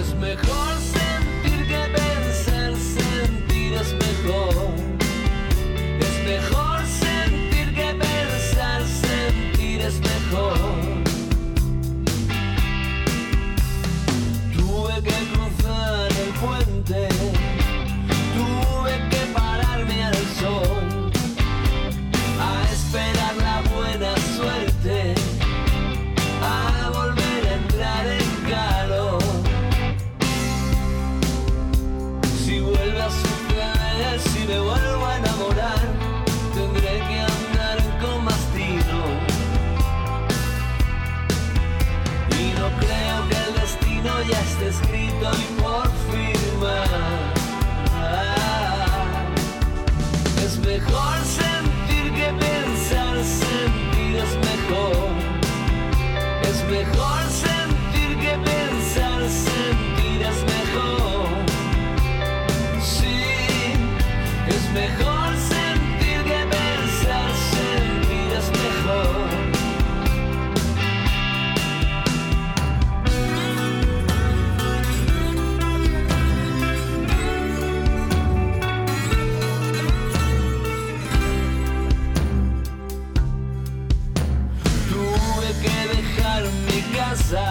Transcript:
Es mejor sentir que pensar, sentir es mejor. Es mejor sentir que pensar, sentir es mejor. Tuve que cruzar el puente, tuve que pararme al sol, a esperar la buena suerte, a volver a entrar en calor. Si vuelve a suceder, si me vuelvo a enamorar, tendré que andar con más tino. Y no creo que el destino ya esté escrito y por firmar. Es mejor sentir que pensar, sentir es mejor. Es mejor sentir que pensar, sentir es mejor. Sí, es mejor sentir que pensar, sentir es mejor. Tuve que dejar mi casa